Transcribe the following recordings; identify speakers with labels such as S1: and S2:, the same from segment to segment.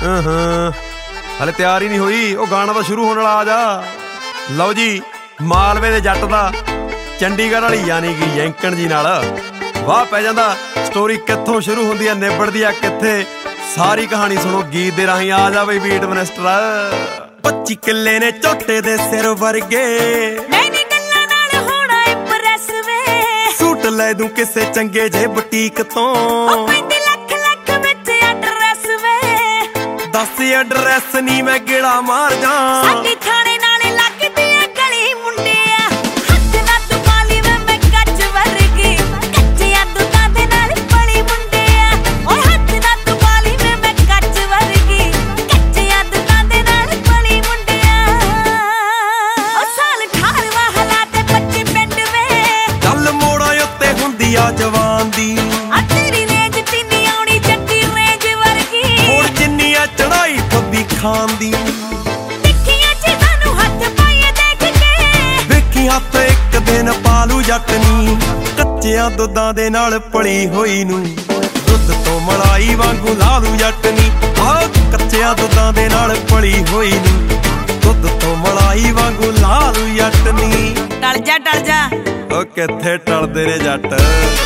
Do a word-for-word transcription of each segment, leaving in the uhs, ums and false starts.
S1: ਹਲੇ ਤਿਆਰ ਹੀ ਨਹੀਂ ਹੋਈ, ਉਹ ਗਾਣਾ ਤਾਂ ਸ਼ੁਰੂ ਹੋਣ ਵਾਲਾ। ਆ ਜਾ। ਲਓ ਜੀ, ਮਾਲਵੇ ਦੇ ਜੱਟ ਦਾ ਚੰਡੀਗੜ੍ਹ ਵਾਲੀ ਯਾਨੀ ਕਿ ਯੈਂਕਣ ਜੀ ਨਾਲ ਵਾਹ ਪੈ ਜਾਂਦਾ। ਸਟੋਰੀ ਕਿੱਥੋਂ ਸ਼ੁਰੂ ਹੁੰਦੀ ਆ, ਨਿਬੜਦੀ ਆ ਕਿੱਥੇ, ਸਾਰੀ ਕਹਾਣੀ ਸੁਣੋ ਗੀਤ ਦੇ ਰਾਹੀਂ। ਆ ਜਾ ਬਈ ਬੀਟ ਮਿਨਿਸਟਰ। ਪੱਚੀ ਕਿੱਲੇ ਨੇ ਝੋਟੇ ਦੇ ਸਿਰ ਵਰਗੇ,
S2: ਮੈਨੀ ਗੱਲਾਂ ਨਾਲ ਹੋਣਾ ਇੰਪ੍ਰੈਸ ਵੇ।
S1: ਸੂਟ ਲੈ ਦੂੰ ਕਿਸੇ ਚੰਗੇ ਜੇ ਬੁਟੀਕ ਤੋਂ,
S2: ਉਹ ਪੈਂਦੀ ਲੱਖ ਲੱਖ ਵਿੱਚ ਐਡਰੈਸ ਵੇ।
S1: ਦੱਸ ਐਡਰੈਸ ਨੀ ਮੈਂ ਗੇੜਾ ਮਾਰ ਜਾ।
S2: ਸਾਡੀ ਥਾਣੇ ਨਾਲੇ ਲੱਗਦੀ ਐ ਗਲੀ ਮੁੰਡਿਆ, ਹੱਥ ਨਾ ਤੂੰ ਪਾਲੀ ਵੇ ਮੈਂ ਕੱਚ ਵਰਗੀ। ਕੱਚਿਆਂ ਦੁੱਧਾਂ ਦੇ ਨਾਲ ਪਲੀ ਮੁੰਡਿਆ, ਓਏ ਹੱਥ ਨਾ ਤੂੰ ਪਾਲੀ ਵੇ ਮੈਂ ਕੱਚ ਵਰਗੀ। ਕੱਚਿਆਂ ਦੁੱਧਾਂ ਦੇ ਨਾਲ ਪਲੀ ਮੁੰਡਿਆ। ਉਹ ਸਾਲ ਅਠਾਰਵਾਂ ਹਾਲਾਤ ਪੱਚੀ ਪਿੰਡ ਵੇ,
S1: ਚੱਲ ਮੋੜਾਂ ਉੱਤੇ ਹੁੰਦੀ ਆ ਜਵਾਨ ਦੀ।
S2: ਆ ਤੇਰੀ ਰੇਂਜ ਤਿੰਨੀ ਆਉਣੀ ਜੱਟੀ ਰੇਂਜ ਵਰਗੀ।
S1: ਹੋਰ ਜਿੰਨੀ ਆ ਚੜਾਈ ਫੱਬੀ ਖਾਨ ਦੀ,
S2: ਦੇਖੀਆਂ ਚੀਜ਼ਾਂ ਨੂੰ ਹੱਥ ਪਾਈਏ ਦੇਖ ਕੇ।
S1: ਵੇਖੀ ਹੱਥ ਇੱਕ ਦਿਨ ਪਾਲੂ ਜੱਟ ਨੀ, ਕੱਚਿਆਂ ਦੁੱਧਾਂ ਦੇ ਨਾਲ ਪਲੀ ਹੋਈ ਨੂੰ। ਦੁੱਧ ਤੋਂ ਮਲਾਈ ਵਾਂਗੂ ਲਾਲੂ ਜੱਟ ਨੀ, ਆਹ ਕੱਚਿਆਂ ਦੁੱਧਾਂ ਦੇ ਨਾਲ ਪਲੀ ਹੋਈ ਨੂੰ। ਦੁੱਧ ਤੋਂ ਮਲਾਈ ਵਾਂਗੂ ਲਾਲੂ ਜੱਟ ਨੀ।
S2: ਟਲ ਜਾ ਟਲ ਜਾ,
S1: ਉਹ ਕਿੱਥੇ ਟਲਦੇ ਨੇ ਜੱਟ।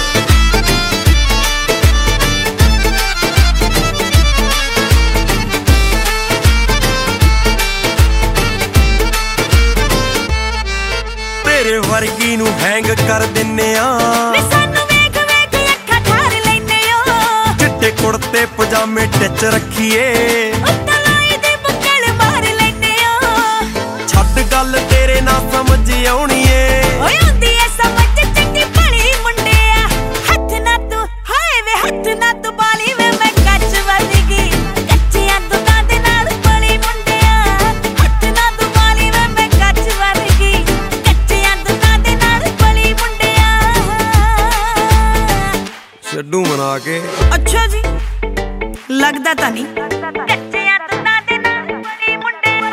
S1: ਤੇਰੇ ਵਰਗੀ ਨੂੰ ਹੈਂਗ ਕਰ ਦਿੰਨੇ ਆ,
S2: ਵੇ ਸਾਨੂੰ ਵੇਖ ਵੇਖ ਅੱਖਾਂ ਠਾਰ ਲੈਨੇ ਓ।
S1: ਚਿੱਟੇ ਕੁੜਤੇ ਪਜਾਮੇ ਟਿਚ ਰੱਖੀਏ,
S2: ਉੱਤਾਂ ਲਾਈ ਦੇ ਬੁੱਕਲ ਮਾਰ ਲੈਨੇ ਓ।
S1: ਛੱਡ ਗੱਲ ਤੇਰੇ ਨਾ ਸਮਝ ਆਉਣੀ ਏ।
S2: ਓਏ ਹੁੰਦੀ ਐ ਸਮਝ ਚੰਗੀ ਭਲੀ ਮੁੰਡਿਆ, ਹੱਥ ਨਾ ਤੂੰ ਹਾਏ ਵੇ ਹੱਥ ਨਾ ਤੂੰ ਬਾਲੀ ਵੇ ਮੈਂ ਕੱਚ ਵਰਗੀ। ਕੱਚਿਆਂ ਦੁੱਧਾਂ ਦੇ ਨਾਲ ਪਲੀ ਮੁੰਡਿਆ, ਹੱਥ ਨਾ ਤੂੰ ਬਾਲੀ ਵੇ ਮੈਂ ਕੱਚ ਵਰਗੀ। ਕੱਚਿਆਂ ਦੁੱਧਾਂ ਦੇ ਨਾਲ ਪਲੀ ਮੁੰਡਿਆ।
S1: ਛੱਡੂ ਮਨਾ ਕੇ।
S2: ਅੱਛਾ ਜੀ, ਲੱਗਦਾ ਤਾਂ ਨਹੀਂ। ਕੱਚਿਆਂ ਦੁੱਧਾਂ ਦੇ ਨਾਲ ਪਲੀ ਮੁੰਡਿਆ।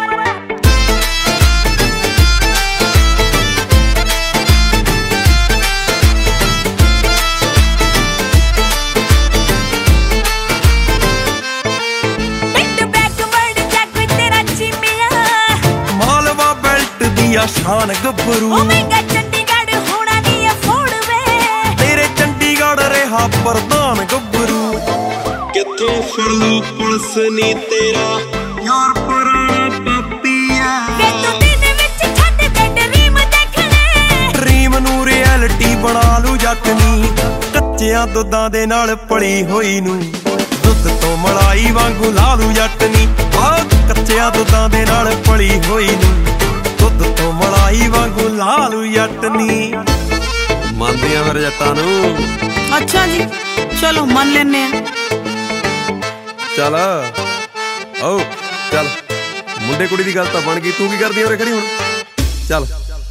S1: ਮਾਲਵਾ ਬੈਲਟ ਦੀ ਆ ਸ਼ਾਨ ਗੱਭਰੂ,
S2: ਓ ਮਹਿੰਗਾ ਚੰਡੀਗੜ੍ਹ ਹੋਣਾ ਨੀ ਅਫੋਰਡ ਵੇ।
S1: ਤੇਰੇ ਚੰਡੀਗੜ੍ਹ ਰਿਹਾ ਪ੍ਰਧਾਨ ਗੱਭਰੂ। ਕਿੱਥੋਂ ਫਿਰਲੂ ਪੁਲਿਸ ਨੀ ਤੇਰਾ ਯਾਰ ਪੁਰਾਣਾ ਪਾਪੀ ਆ।
S2: ਵੇ ਤੂੰ ਦਿਨ ਵਿੱਚ ਛੱਡ ਦੇ ਡਰੀਮ ਦੇਖਣੇ,
S1: ਡਰੀਮ ਨੂੰ ਰਿਐਲਿਟੀ ਬਣਾ ਲੂ ਜੱਟ ਨੀ, ਕੱਚਿਆਂ ਦੁੱਧਾਂ ਦੇ ਨਾਲ ਪਲੀ ਹੋਈ ਨੂੰ। ਦੁੱਧ ਤੋਂ ਮਲਾਈ ਵਾਂਗੂ ਲਾਲੂ ਜੱਟ ਨੀ, ਆਹ ਕੱਚਿਆਂ ਦੁੱਧਾਂ ਦੇ ਨਾਲ ਪਲੀ ਹੋਈ ਨੂੰ। ਦੁੱਧ ਤੋਂ ਮਲਾਈ ਵਾਂਗੂ ਲਾਲੂ ਜੱਟ ਨੀ। ਮੰਨਦੇ ਆ ਮੇਰੇ ਜੱਟਾਂ ਨੂੰ।
S2: ਅੱਛਾ ਜੀ, ਚਲੋ ਮੰਨ ਲੈਨੇ ਆ।
S1: ਚੱਲ ਆਓ ਚੱਲ, ਮੁੰਡੇ ਕੁੜੀ ਦੀ ਗੱਲ ਤਾਂ ਬਣ ਗਈ, ਤੂੰ ਕੀ ਕਰਦੀ ਉਰੇ ਖੜੀ ਹੁਣ? ਚੱਲ।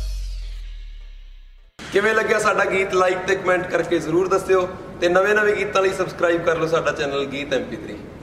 S1: ਕਿਵੇਂ ਲੱਗਿਆ ਸਾਡਾ ਗੀਤ? ਲਾਈਕ ਤੇ ਕਮੈਂਟ ਕਰਕੇ ਜ਼ਰੂਰ ਦੱਸਿਓ, ਤੇ ਨਵੇਂ ਨਵੇਂ ਗੀਤਾਂ ਲਈ ਸਬਸਕ੍ਰਾਈਬ ਕਰ ਲਓ ਸਾਡਾ ਚੈਨਲ ਗੀਤ ਐਮ ਪੀ ਥ੍ਰੀ।